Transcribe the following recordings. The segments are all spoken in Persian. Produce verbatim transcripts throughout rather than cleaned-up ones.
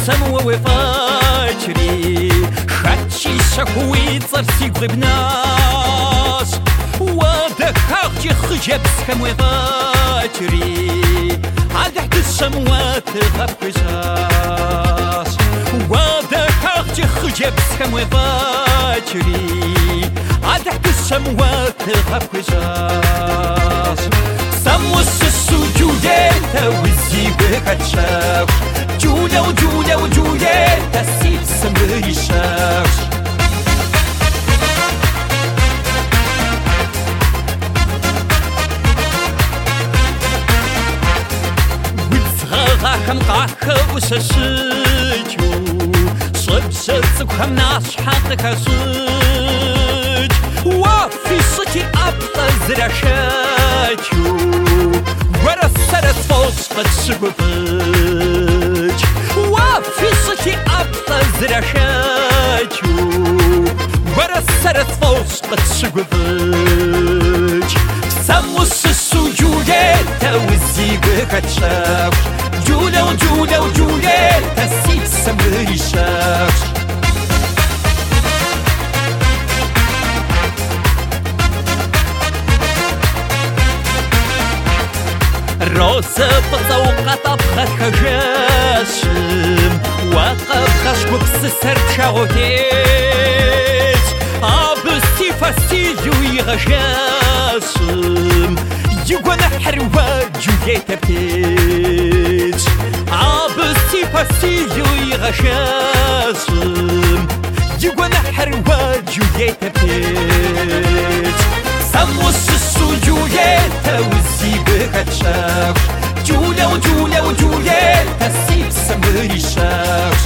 самого вفачері, хачі шахуї царсі глибнаш, ودخاخ خجب سخمو فاجري عدحت الشموات غفجاش ودخاخ خجب سخمو فاجري عدحت الشموات غفجاش سموس السجودات والزيبك هتشاف جولة وجولة وجولة تسيب سمري شاف خم قاخ وششجو صب شزك هم ناش حقك شج وفي صتي أبطى زرشاجو ورا سرت فوش قد شبفج وفي صتي أبطى زرشاجو ورا سرت فوش قد شبفج سموس السجودات والزيبك هتشاف جولة وجولة وجولة تسيب سمري شاف روس بطوقة طبخة خجاشم وقف خشب بسسر تشاغوتيش أبسي فاسيلو يغشاشم يوانا حروا جولة تبتيش عبسي فاسيلو يغشاشم يوانا حروا جولة تبتيش سموس السجولة والزيبك هتشاف جولة وجولة وجولة تسيب سمري شاف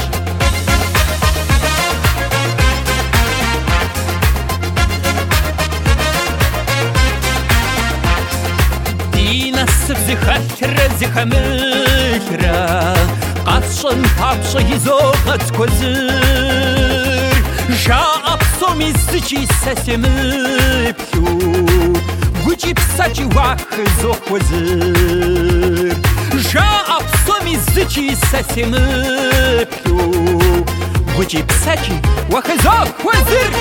زخات رزخ مكرا قطشن قطش يزوقت كوزر جاء بصومي زجي سسم بيو وجي بساجي واخ زوق وزر جاء بصومي زجي سسم بيو وجي بساجي واخ زوق وزر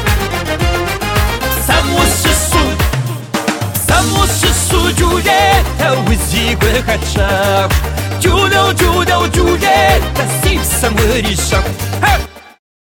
سموس الصوت سموس السجودات والزيبك هتشاف جولة وجولة وجولة تسيب سمري شاف